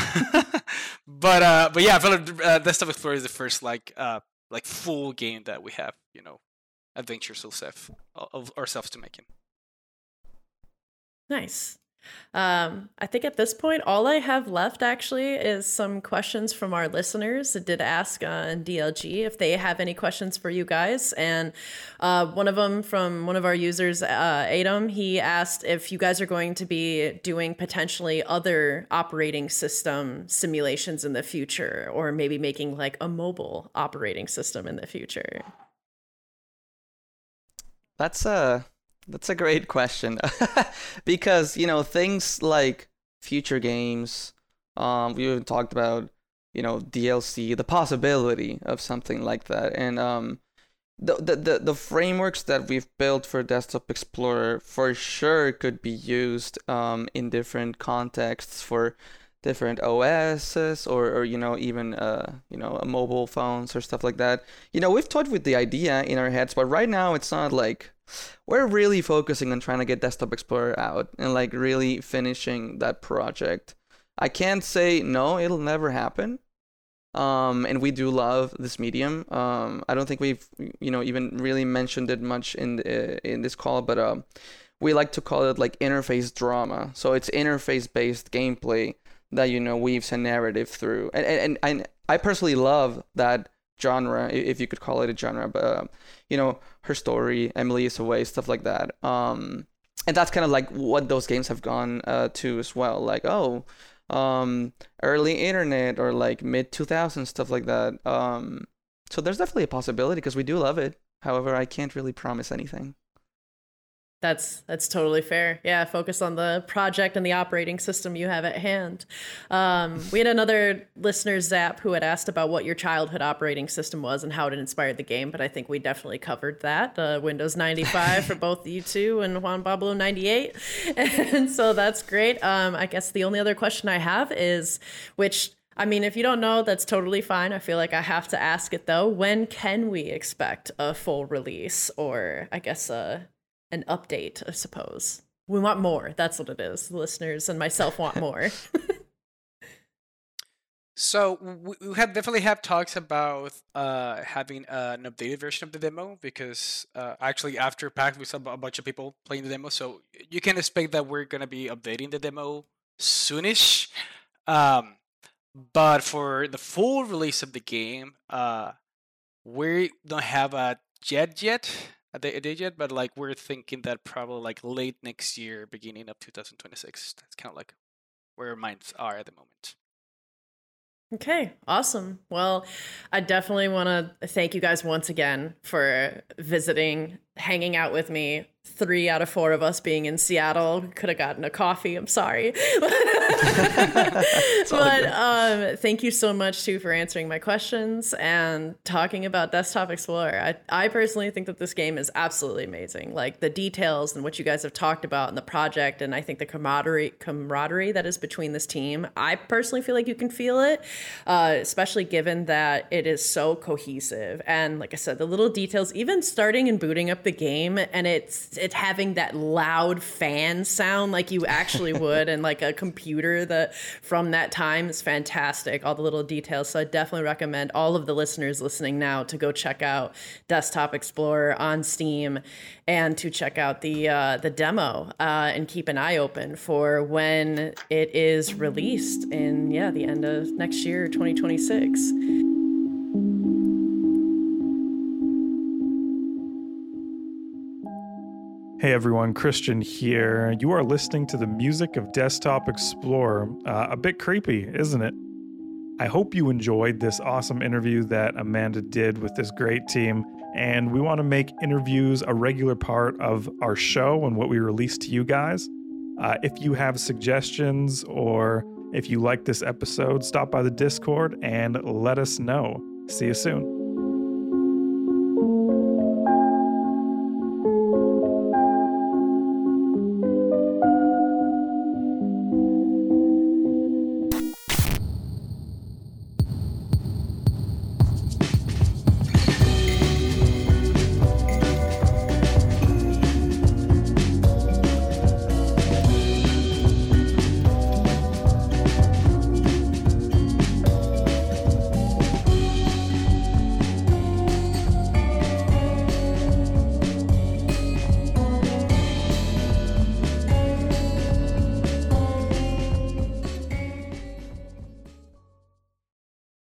but uh, but yeah, I feel like uh, Desktop Explorer is the first like uh like full game that we have, you know, adventures ourselves of ourselves to making. Nice. Um, I think at this point, all I have left actually is some questions from our listeners that did ask on D L G if they have any questions for you guys. And uh, one of them from one of our users, uh, Adam, he asked if you guys are going to be doing potentially other operating system simulations in the future, or maybe making like a mobile operating system in the future. That's a that's a great question because, you know, things like future games, um, we even talked about, you know, D L C, the possibility of something like that, and um, the the the, the frameworks that we've built for Desktop Explorer for sure could be used um in different contexts for different O Ss, or, or you know, even uh you know, mobile phones or stuff like that. You know, we've toyed with the idea in our heads, but right now it's not like we're really focusing on trying to get Desktop Explorer out and like really finishing that project. I can't say no, it'll never happen. Um, and we do love this medium. Um, I don't think we've, you know, even really mentioned it much in the, in this call, but um, we like to call it like interface drama. So it's interface-based gameplay that, you know, weaves a narrative through. And and and I personally love that genre, if you could call it a genre, but uh, you know, Her Story, Emily is Away, stuff like that. Um, and that's kind of like what those games have gone uh, to as well. Like, oh, um, early internet or like mid two thousands, stuff like that. Um, so there's definitely a possibility because we do love it. However, I can't really promise anything. That's that's totally fair. Yeah, focus on the project and the operating system you have at hand. Um, we had another listener, Zap, who had asked about what your childhood operating system was and how it inspired the game, but I think we definitely covered that. Uh, Windows ninety-five for both you two and Juan Pablo ninety-eight. And so that's great. Um, I guess the only other question I have is, which, I mean, if you don't know, that's totally fine. I feel like I have to ask it, though. When can we expect a full release, or I guess a... an update, I suppose? We want more. That's what it is. The listeners and myself want more. So we, we have definitely have talks about uh, having uh, an updated version of the demo, because uh, actually after PAX we saw a bunch of people playing the demo, so you can expect that we're gonna be updating the demo soonish. Um, but for the full release of the game, uh, we don't have a jet yet. A date yet, but like we're thinking that probably like late next year, beginning of two thousand twenty-six. That's kind of like where our minds are at the moment. Okay, awesome. Well, I definitely want to thank you guys once again for visiting, hanging out with me. Three out of four of us being in Seattle. Could have gotten a coffee. I'm sorry. But um, thank you so much, too, for answering my questions and talking about Desktop Explorer. I, I personally think that this game is absolutely amazing. Like the details and what you guys have talked about in the project, and I think the camaraderie, camaraderie that is between this team, I personally feel like you can feel it, uh, especially given that it is so cohesive. And like I said, the little details, even starting and booting up the game, and it's it having that loud fan sound like you actually would in like a computer that from that time is fantastic. All the little details. So I definitely recommend all of the listeners listening now to go check out Desktop Explorer on Steam and to check out the uh, the demo uh, and keep an eye open for when it is released in yeah the end of next year, twenty twenty-six. Hey everyone, Christian here. You are listening to the music of Desktop Explorer. Uh, a bit creepy, isn't it? I hope you enjoyed this awesome interview that Amanda did with this great team, and we want to make interviews a regular part of our show and what we release to you guys. Uh, if you have suggestions or if you like this episode, stop by the Discord and let us know. See you soon.